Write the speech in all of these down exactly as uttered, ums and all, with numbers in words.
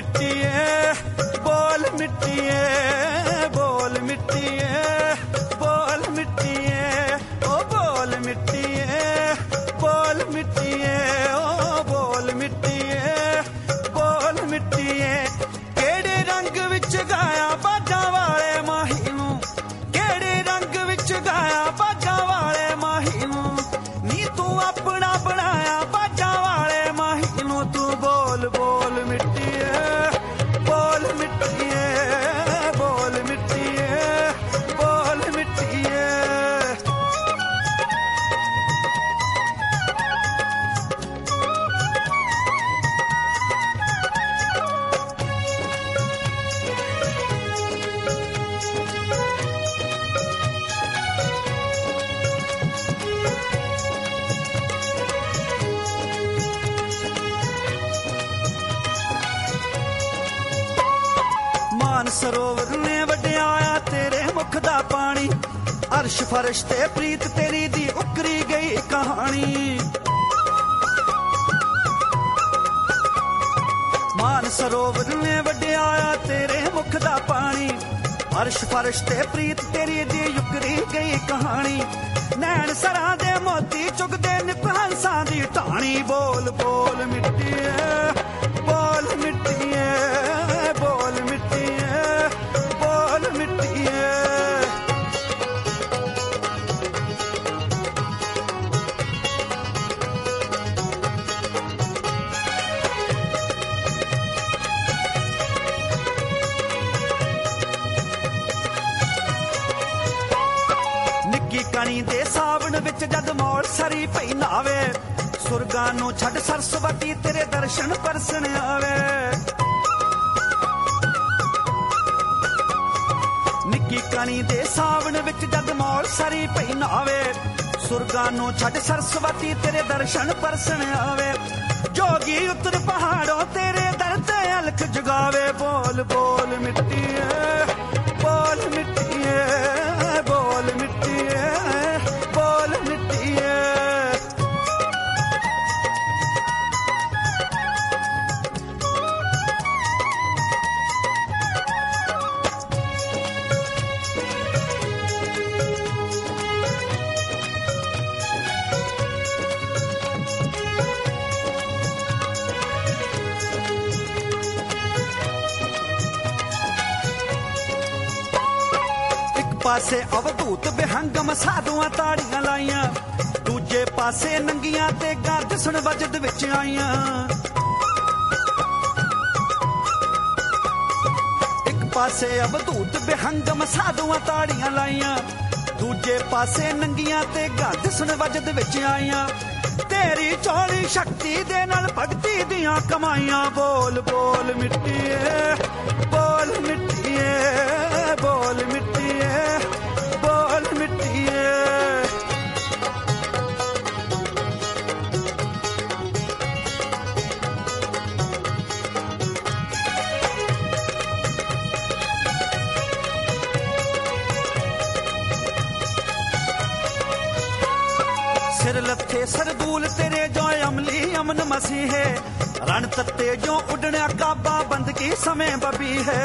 मिट्टिए बोल मिट्टिए बोल मिट्टिए बोल मिट्टिए ओ बोल मिट्टिए बोल मिट्टिए ओ बोल मिट्टिए बोल मिट्टिए केड़े रंग विच गाया बाजां वाले माही नूं केड़े रंग विच गाया बाजां वाले माही नूं नी तू अपना बनाया बाजां वाले माही नूं तू बोल बोल मिट्टिए बोल मिट्टिए बोल मिट्टिए बोल मिट्टिए मान सरोवर ने वड्याया तेरे मुख दा पानी अर्श फर्श ते प्रीत तेरी दी उकरी गई कहानी मान सरोवर ने वड्याया तेरे मुख दा पानी अर्श फर्श ते प्रीत तेरी दी उकरी गई कहानी नैन सरा दे मोती चुगदे निपहंसां दी ढाणी बोल बोल मिट्टिए बोल मिट्टिए बोल मिट्टिए बोल मिट्टिए निक्की कणी दे सावन विच जद मौल सरी पई नावे सुरगां नूं छड्ड सरस्वती तेरे दर्शन परसण आवे निक्की कणी दे सावन विच जद मौल सरी पई नावे सुरगां नूं छड्ड सरस्वती तेरे दर्शन परसण आवे जोगी उतर पहाड़ों तेरे दर ते अलख जगावे बोल बोल मिट्टिए बोल मिट्टिए बोल मिट्टिए बोल मिट्टिए पासे अवधूत बेहंगम साधुआं ताड़ियां लाइयां दूजे पासे नंगियां ते गर्दसण वजद विच आईयां एक पासे अवधूत बेहंगम साधुआं ताड़ियां लाइयां दूजे पासे नंगियां ते गर्दसण वजद विच आईयां तेरी चौड़ी शक्ति दे नाल भगती दियां कमाईयां बोल बोल मिट्टिए बोल मिट्टिए बोल मिट्टिए बोल मिट्टिए सिर लथे सरदूल तेरे जो अमली अमन मसीहे रण तत्ते जो उड़ने काबा बंदगी समय बबी है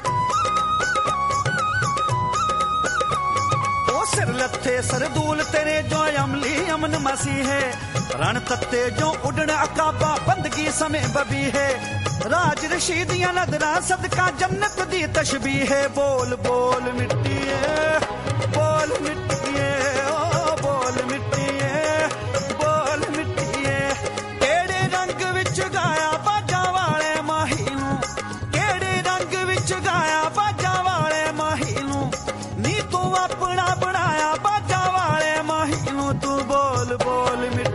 सिर लथे सरदूल तेरे जो अमली अमन मसीहे रण तत्ते जो उड़ने अकाबा बंदगी समय बबी है राज रशीदियां नदरा सदका जन्नत दी तशबी है बोल बोल मिट्टिए बोल मिट्टिए ओ बोल मिट्टिए बोल मिट्टिए केड़े रंग विच गाया बाजां वाले माही नूं केड़े रंग विच गाया बाजां वाले माही नूं नी तू अपना बनाया बाजां वाले माही नूं तू बोल बोल मिट्टी